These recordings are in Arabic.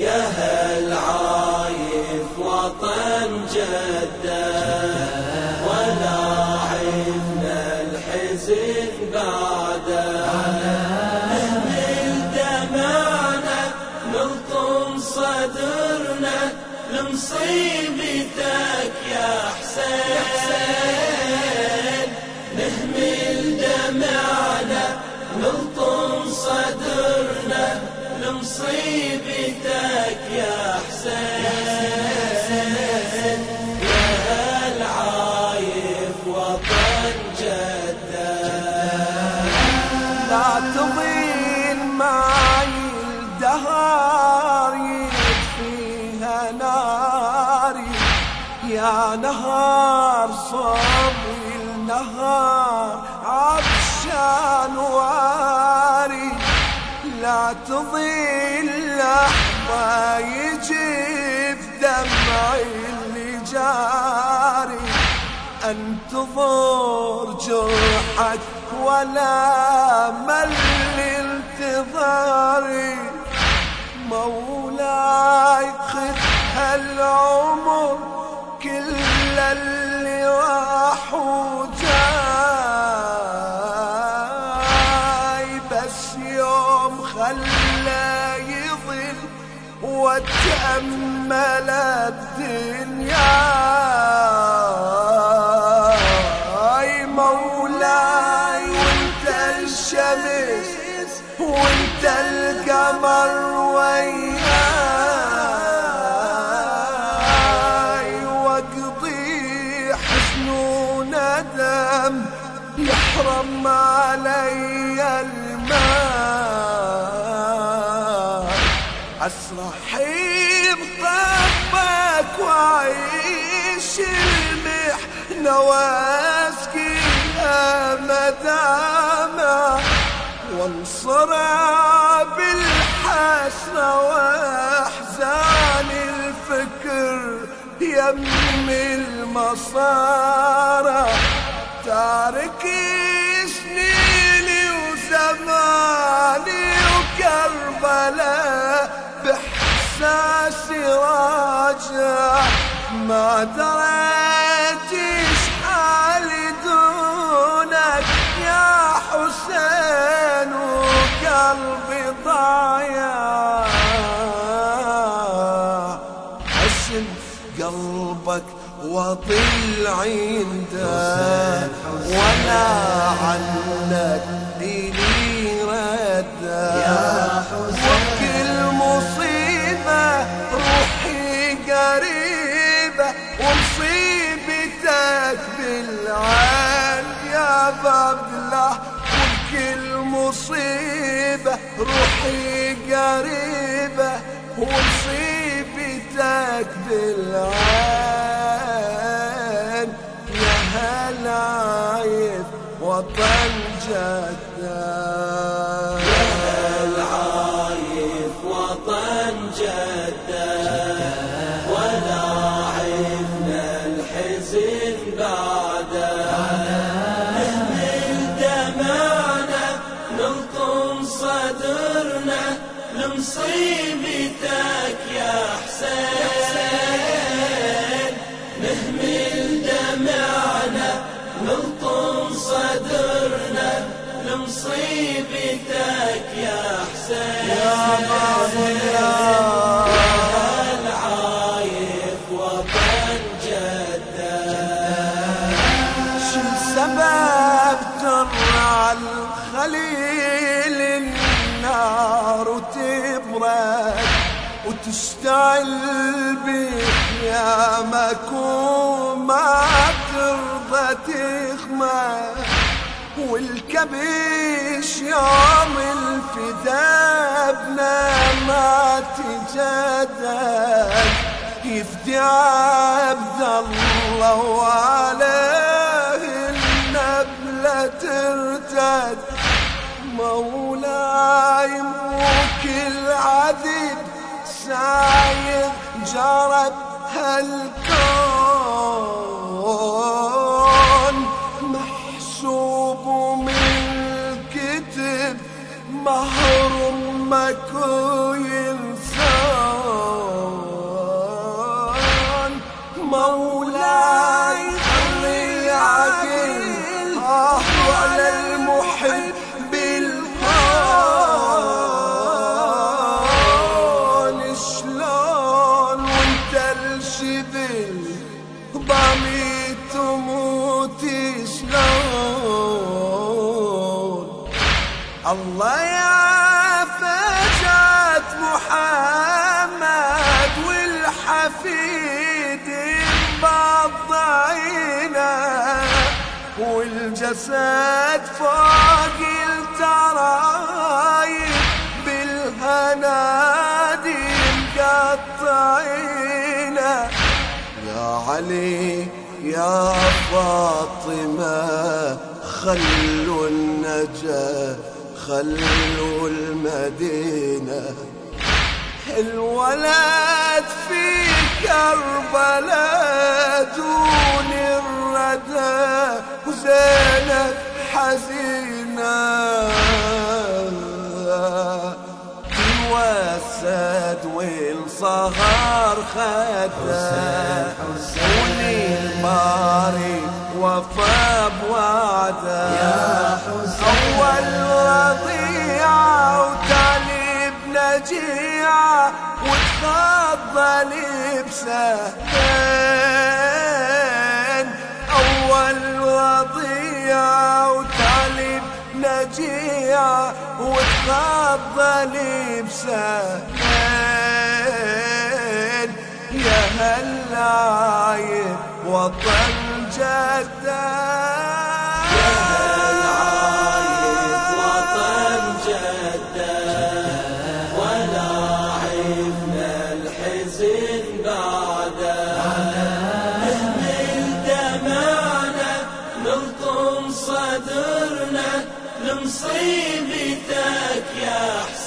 يا هل عايف وطن جدة ولا عفنا الحزن بعده، نهمل دمعنا نلطم صدرنا لمصيبتك يا حسين، نهمل دمعنا نلطم صدرنا لمصيبتك يا حسين، يا هل عايف وطن جدة. لا تضيل معي الدهر يطفيها ناري، يا نهار صبي النهار عطشان واري، لا تضيل لحظة يجف دمعي اللي جاري، انتظر جرحك ولا مل انتظاري، مولاي خذ هالعمر كل اللي راح وجاي، بس يوم خلى يظل واتأمل الدنيا، مولاي وانت الشمس وانت القمر وياي، واقضي حزن وندم يحرم علي الماء، اسرحي بطبك وعيش المحنة واسقيها مدامة، وانصرع بالحسرة واحزان الفكر يم المصارى، تارك سنيني وزماني وكربلاء باحساسي راجع، ما دريت ايش حالي دونك يا حسين وقلبي ضايع، حسن قلبك وطل عنده ولا عنك إلي رده، وكل مصيبة روحي قريبة ومصيبتك بالعين يا باب الله، وكل مصيبة روحي قريبة ومصيبتك بالعين، يا هل عايف وطن جدة، يا هل عايف وطن جدة ولا عفنا الحزن بعده، نهمل دمعنا نلطم صدرنا لمصيبتك يا حسين، نهمل دمعنا نلطم صدرنا لمصيبتك يا حسين، يا هل عايف وطن جدة. شو السبب ترعى الخليل النار وتبرد وتشتعل بك يا مكوم ما ترضى تخمد، والكبش يوم الفدابنا ما تجدد، يفدي عبد الله وعليه النبلة ترتد، مولاي مو كل عذب ساير جرب هالكون، محسوب من الكتب محروم ماكو ينسان، ضامي تموت شلون. الله يا فجأة محمد والحفيد بضعينا، والجسد فوق الترايب بالهنادي مقطعينا. يا علي يا فاطمة خلوا النجاة خلوا المدينة، الولد في كربلاء دون الردى وزينب حزينة. الوسد والصهر خده والماري وفى بوعده. أول رضيعة وتالي بنجيعة وتفضل بسهلين. أول رضيعة وتالي بنجيعة وتفضل بسهلين. يا هالعايب وطن جدة، يا هالعايب وطن جدة، ولا عفنا الحزن بعده. نهمل دمعنا نلطم صدرنا لمصيبتك يا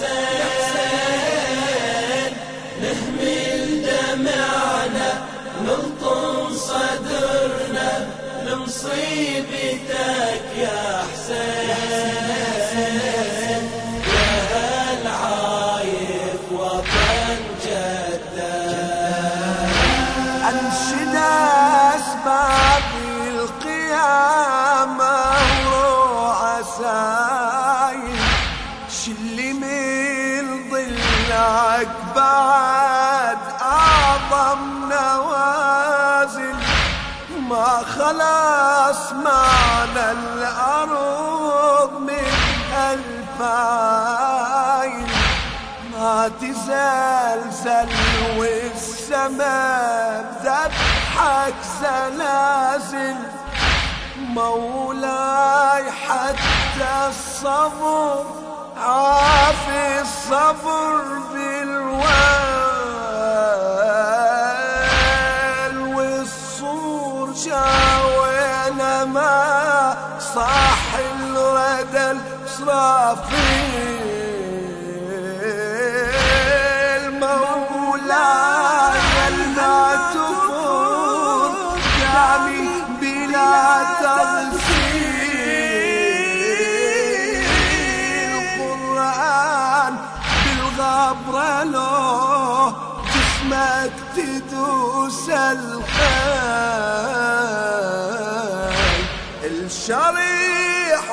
حسين. نهمل دمعنا نلطم صدرنا لمصيبتك يا حسين. يا هالعايف وطن جدة. أنشد أسباب القيامة ورؤساي، شلي من ضلعك بعد أعظم نوازل. ما خلاص معنا الأرض من الفايل، ما تزلزل والسماء بذبحك زلازل. مولاي حتى الصبر عافي الصبر بالويل، والصور جاوينا ما صاح الردى الإسرافيل. مولاي ما تفور دامي بلا تغسيل. القرآن بالغبرة له جسمك تدوس الخيل. الشريح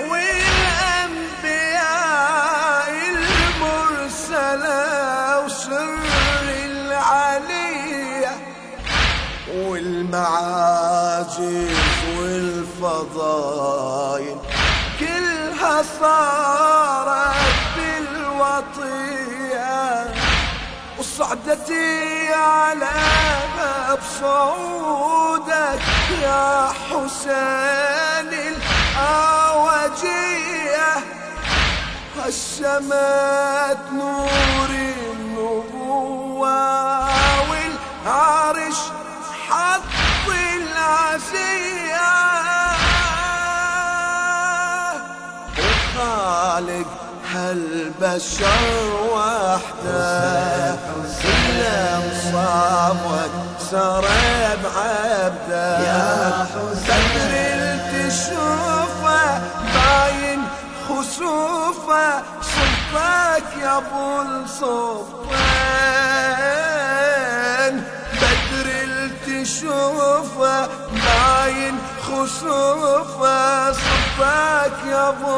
والأنبياء المرسلة وسر العلية والمعاجز والفضايل كلها صارت بالوطية. وصعدتي على باب صعودك يا حسين الأوجية. هشمت نور النبوة والعرش حط العزية. وخالق هالبشر وحده إلا مصابك سرب عبده. بدر تشوفه باين خسوفه صفك يا ابو الصفين. بدر تشوفه باين خسوفه صفك يا ابو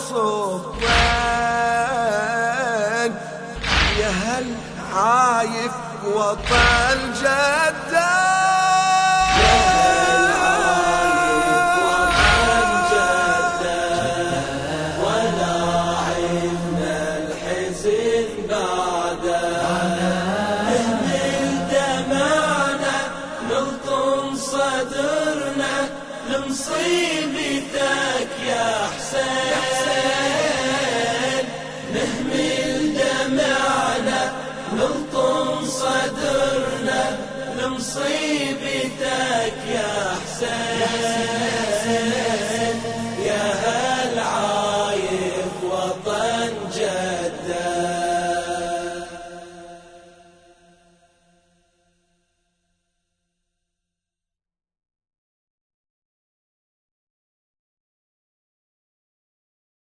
الصفين. يا هل عايف وطن جدة، لمصيبتك يا حسين، نهمل دمعنا نلطم صدرنا لمصيبتك يا حسين.